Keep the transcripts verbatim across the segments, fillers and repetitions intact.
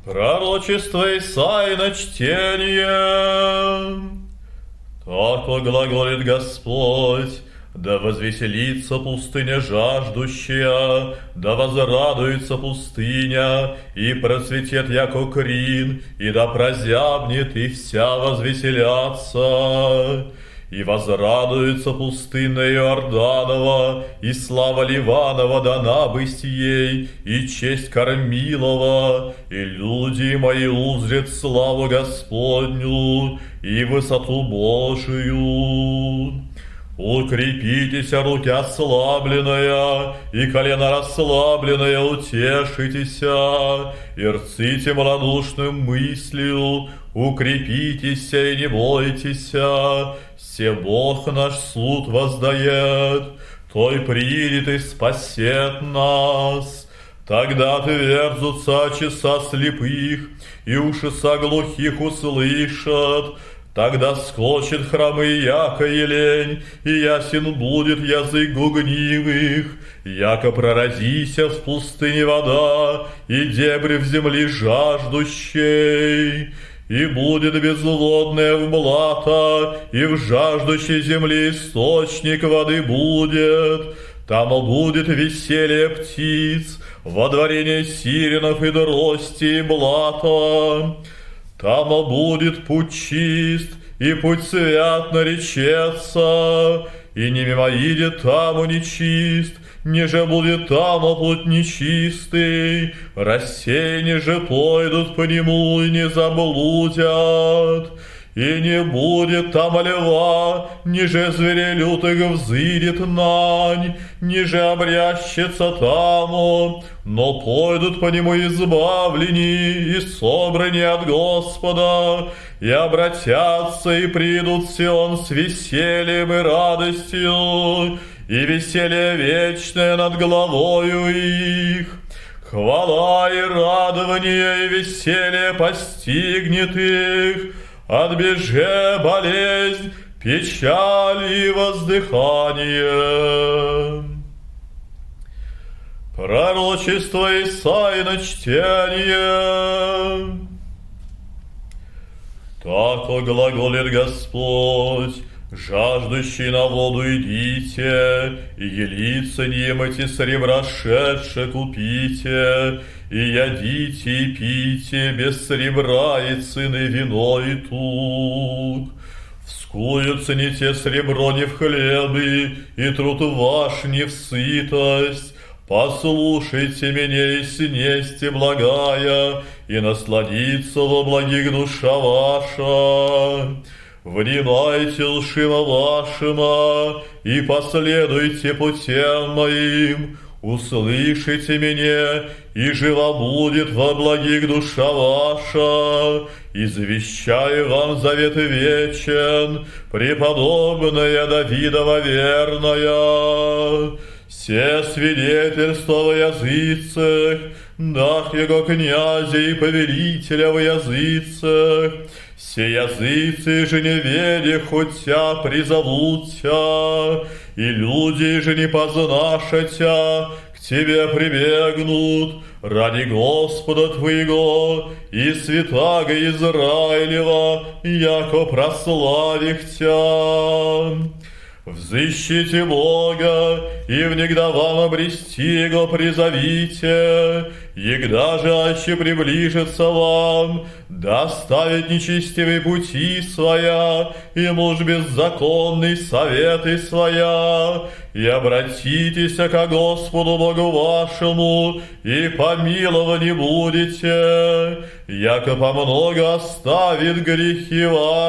Пророчество Исаина чтение. Так глаголит Господь: да возвеселится пустыня жаждущая, да возрадуется пустыня, и процветет яко крин, и да прозябнет, и вся возвеселятся. И возрадуется пустынная Иорданова, и слава Ливанова дана бысть ей, и честь Кормилова, и люди мои узрят славу Господню и высоту Божию. Укрепитесь, руки ослабленная, и колено расслабленное утешитеся, и рците малодушным мыслью, укрепитесь и не бойтесь, се Бог наш суд воздает, той придет и спасет нас. Тогда отверзутся часа слепых, и уши глухих услышат. Тогда скочит храмы яко елень, и ясен будет язык гугнивых, яко проразися в пустыне вода, и дебри в земли жаждущей. И будет безлодное в блато, и в жаждущей земли источник воды будет. Там будет веселье птиц, водворение сиренов и дрости и блата. Там будет путь чист, и путь свят наречется, и не мимоидет таму нечист, ниже будет тамо путь нечистый, рассеяни же пойдут по нему и не заблудят. И не будет там льва, ниже зверей лютых взыдет нань, ниже обрящется таму, но пойдут по нему избавлени и собрани от Господа, и обратятся и придут в Сион с весельем и радостью, и веселье вечное над головою их. Хвала и радование и веселье постигнет их, отбеже болезнь, печаль и воздыхание. Пророчество Исаина чтение. Так глаголит Господь: жаждущий на воду идите, и елица немати серебра шедше купите, и ядите и пите без серебра и цены вино и тук. Вскую цените серебро не в хлебы, и труд ваш не в сытость. Послушайте меня и снесьте благая, и насладится во благих душа ваша. Внимайте лживо вашему, и последуйте путям моим. Услышите меня, и жива будет во благих душа ваша. Извещаю вам завет вечен, преподобная Давидова верная. Все свидетельства в языцах, дах его князя и повелителя в языцах. Все языцы же неведе хотя призовутся, и люди же не познашатся, к тебе прибегнут ради Господа твоего и святаго Израилева, яко прославих тя. Взыщите Бога, и внегда вам обрести Его призовите, егда же аще приближится вам, доставить нечестивые пути своя, и муж беззаконный советы своя, и обратитесь ко Господу Богу вашему, и помилованы будете, яко помного оставит грехи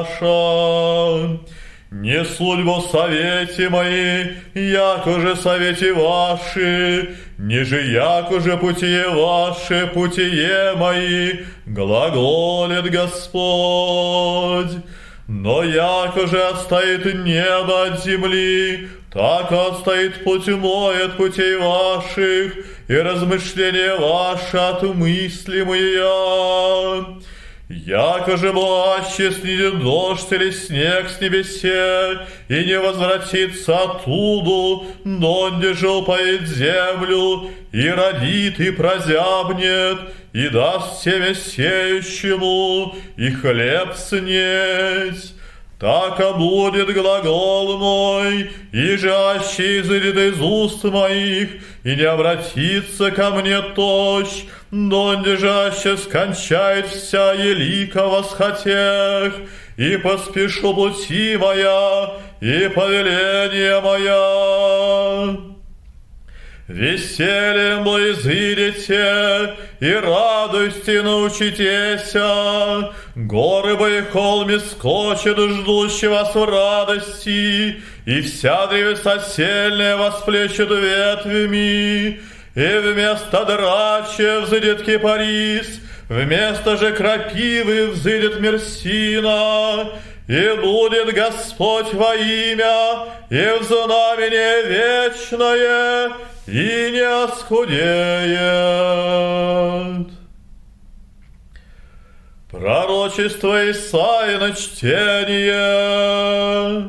ваши. Не судьбу совете мои, яко же совете ваши, ниже яко же путие ваши, путие мои, глаголит Господь. Но яко же отстоит небо от земли, так отстоит путь мой от путей ваших, и размышления ваши от мысли моя. Яко же аще снидет дождь или снег с небесе, и не возвратится оттуда, донде же упоит землю, и родит, и прозябнет, и даст себе сеющему, и хлеб снеть. Так будет глагол мой, и жащий изыдет из уст моих, и не обратится ко мне тощ, донде жаще скончает вся елика восхотех, и поспешу пути моя, и повеление моя. Весельем изыдете, и радости научитеся. Горы бы и холми скочат, ждущие вас в радости, и вся древеса сильная восплещет ветвями. И вместо драча взыдет кипарис, вместо же крапивы взыдет мерсина. И будет Господь во имя, и в знамение вечное, и не оскудеет. Пророчество Исаии на чтение.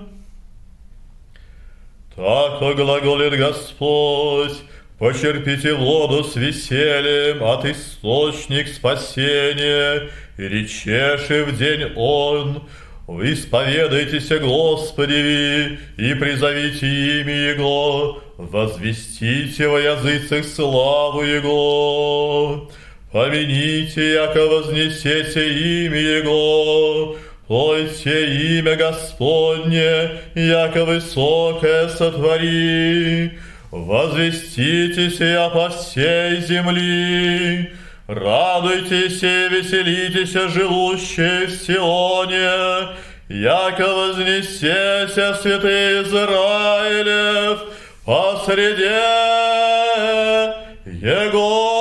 Так глаголит Господь: почерпите воду с весельем от источник спасения, и речеши в день он. Исповедайтесь Господи и призовите имя Его, возвестите во языцах славу Его. Помяните, яко вознесете имя Его, пойте имя Господне, яко высокое сотвори. Возвестите сия по всей земли. Радуйтесь и веселитесь, живущие в Сионе, яко вознесеся святые Израилев посреди Его.